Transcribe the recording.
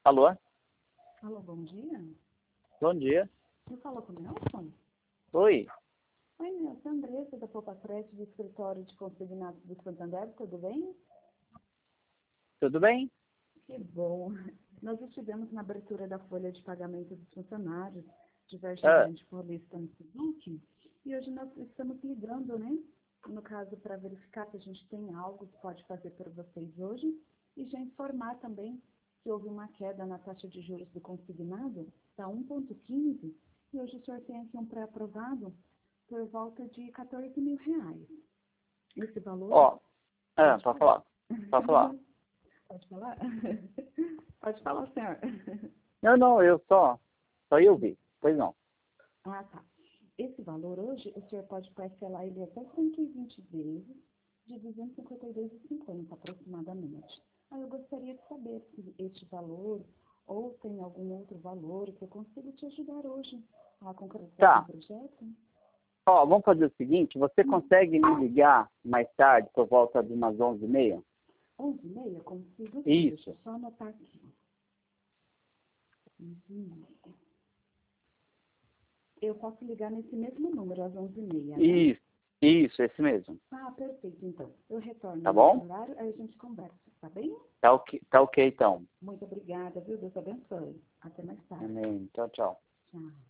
Alô? Alô, bom dia. Bom dia. Você falou com o Nelson? Oi. Oi, Nelson. Andressa, da Poupapreste, do escritório de consignados do Santander, tudo bem? Tudo bem? Que bom. Nós estivemos na abertura da folha de pagamento dos funcionários de Vargem Grande Paulista no Facebook, e hoje nós estamos ligando, né? No caso, para verificar se a gente tem algo que pode fazer por vocês hoje, e já informar também que houve uma queda na taxa de juros do consignado, está 1,15, e hoje o senhor tem aqui um pré-aprovado por volta de R$ 14.000. Esse valor... Pode falar. Pode falar. Pode falar? Pode falar, senhor. Não, eu só ia ouvir. Pois não. Ah, tá. Esse valor hoje, o senhor pode parcelar ele até 120 vezes, de R$ 252,50 aproximadamente. Aí eu gostaria de saber se este valor ou tem algum outro valor que eu consiga te ajudar hoje a concretizar o projeto. Vamos fazer o seguinte, você consegue me ligar mais tarde, por volta de umas 11h30? 11h30? Consigo? Isso. Deixa eu só anotar aqui. 11h30. Eu posso ligar nesse mesmo número, às 11h30, né? Isso, esse mesmo. Ah, perfeito, então. Eu retorno Tá bom? no horário, aí a gente conversa, tá bem? Tá ok, então. Muito obrigada, viu? Deus abençoe. Até mais tarde. Amém. Tchau, tchau. Tchau.